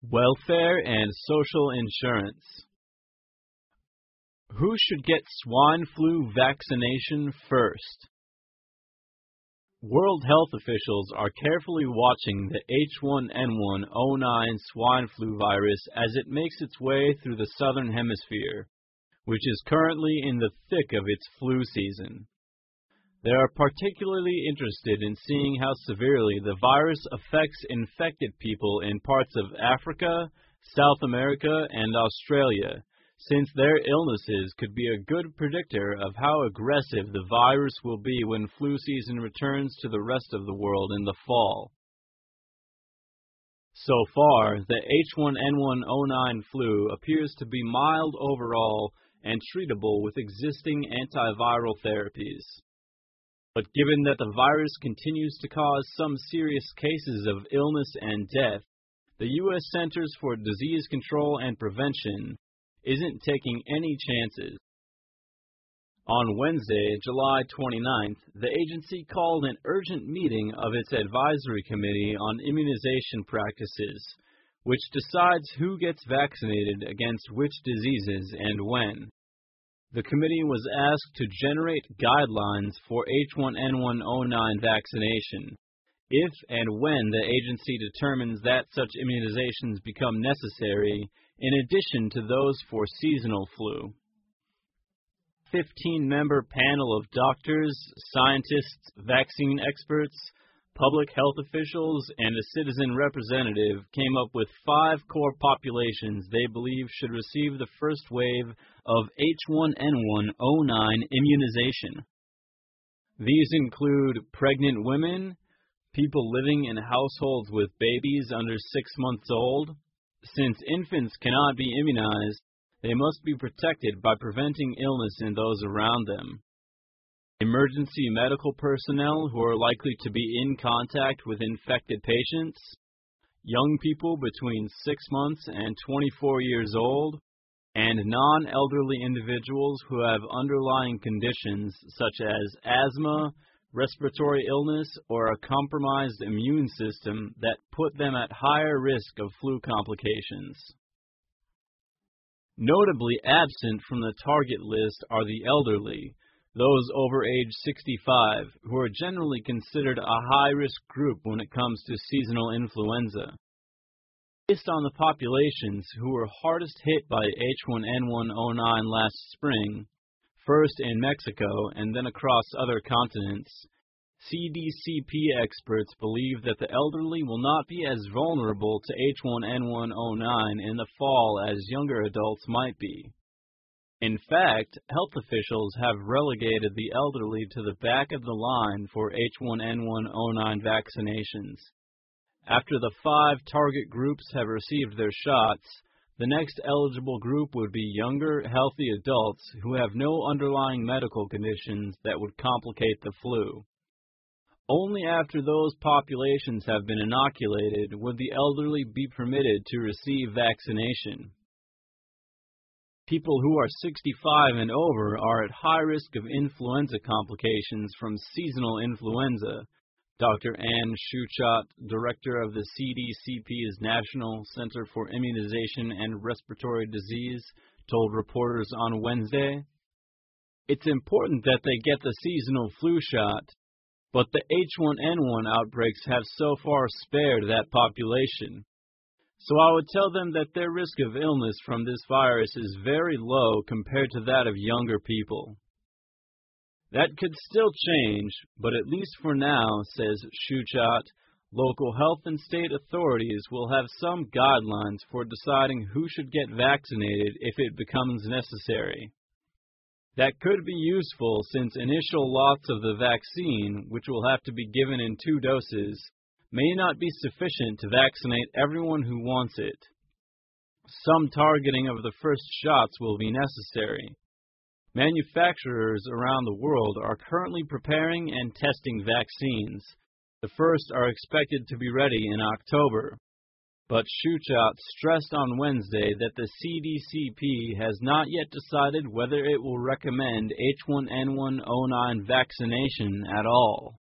Welfare and social insurance. Who should get swine flu vaccination first? World health officials are carefully watching the H1N1-09 swine flu virus as it makes its way through the southern hemisphere, which is currently in the thick of its flu season. They are particularly interested in seeing how severely the virus affects infected people in parts of Africa, South America, and Australia, since their illnesses could be a good predictor of how aggressive the virus will be when flu season returns to the rest of the world in the fall. So far, the H1N1-09 flu appears to be mild overall and treatable with existing antiviral therapies. But given that the virus continues to cause some serious cases of illness and death, the U.S. Centers for Disease Control and Prevention isn't taking any chances. On Wednesday, July 29th, the agency called an urgent meeting of its advisory committee on immunization practices, which decides who gets vaccinated against which diseases and when. The committee was asked to generate guidelines for H1N1-09 vaccination, if and when the agency determines that such immunizations become necessary, in addition to those for seasonal flu. 15-member panel of doctors, scientists, vaccine experts, public health officials, and a citizen representative came up with 5 core populations they believe should receive the first wave of H1N1-09 immunization. These include pregnant women, people living in households with babies under 6 months old. Since infants cannot be immunized, they must be protected by preventing illness in those around them. Emergency medical personnel who are likely to be in contact with infected patients, young people between 6 months and 24 years old, and non-elderly individuals who have underlying conditions such as asthma, respiratory illness, or a compromised immune system that put them at higher risk of flu complications. Notably absent from the target list are the elderly, those over age 65, who are generally considered a high-risk group when it comes to seasonal influenza. Based on the populations who were hardest hit by H1N1-09 last spring, first in Mexico and then across other continents, CDCP experts believe that the elderly will not be as vulnerable to H1N1-09 in the fall as younger adults might be. In fact, health officials have relegated the elderly to the back of the line for H1N1-09 vaccinations. After the 5 target groups have received their shots, the next eligible group would be younger, healthy adults who have no underlying medical conditions that would complicate the flu. Only after those populations have been inoculated would the elderly be permitted to receive vaccination. People who are 65 and over are at high risk of influenza complications from seasonal influenza, Dr. Anne Schuchat, director of the CDCP's National Center for Immunization and Respiratory Disease, told reporters on Wednesday. It's important that they get the seasonal flu shot, but the H1N1 outbreaks have so far spared that population. So I would tell them that their risk of illness from this virus is very low compared to that of younger people. That could still change, but at least for now, says Schuchat, local health and state authorities will have some guidelines for deciding who should get vaccinated if it becomes necessary. That could be useful since initial lots of the vaccine, which will have to be given in 2 doses, may not be sufficient to vaccinate everyone who wants it. Some targeting of the first shots will be necessary. Manufacturers around the world are currently preparing and testing vaccines. The first are expected to be ready in October. But Schuchat stressed on Wednesday that the CDCP has not yet decided whether it will recommend H1N1-09 vaccination at all.